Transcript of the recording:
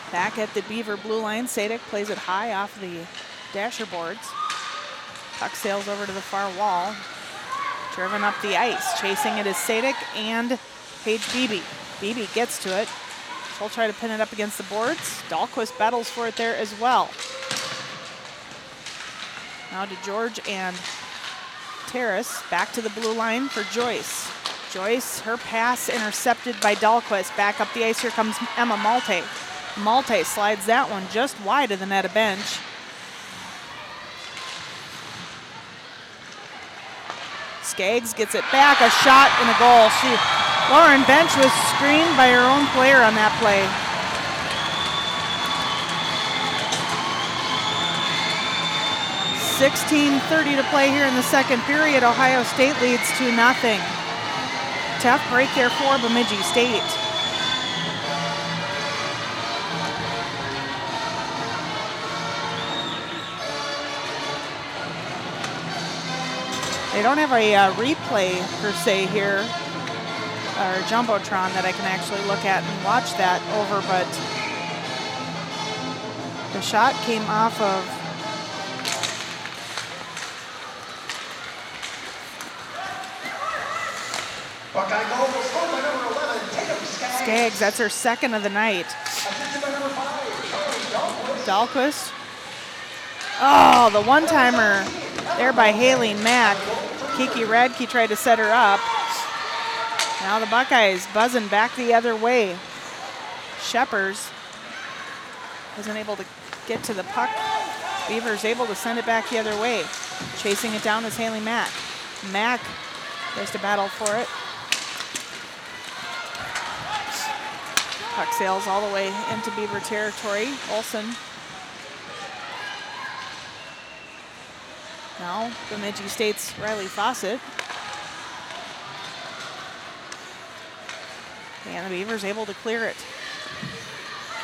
Back at the Beaver blue line, Sadek plays it high off the dasher boards. Puck sails over to the far wall. Driven up the ice. Chasing it is Sadek and Paige Beebe. Beebe gets to it. She'll try to pin it up against the boards. Dahlquist battles for it there as well. Now to George and Terrace. Back to the blue line for Joyce. Joyce, her pass intercepted by Dahlquist. Back up the ice, here comes Emma Malte. Malte slides that one just wide of the net of bench. Skaggs gets it back, a shot and a goal. Lauren Bench was screened by her own player on that play. .16:30 to play here in the second period. Ohio State leads 2-0. Tough break there for Bemidji State. They don't have a replay per se here, or Jumbotron that I can actually look at and watch that over, but the shot came off of Skaggs. That's her second of the night. Dahlquist. Oh, the one-timer there by Haley Mack. Kiki Radke tried to set her up. Now the Buckeyes buzzing back the other way. Scheppers wasn't able to get to the puck. Beavers able to send it back the other way. Chasing it down is Haley Mack. Mack tries to battle for it. Puck sails all the way into Beaver territory. Olsen. Now Bemidji State's Riley Fawcett. And the Beavers able to clear it.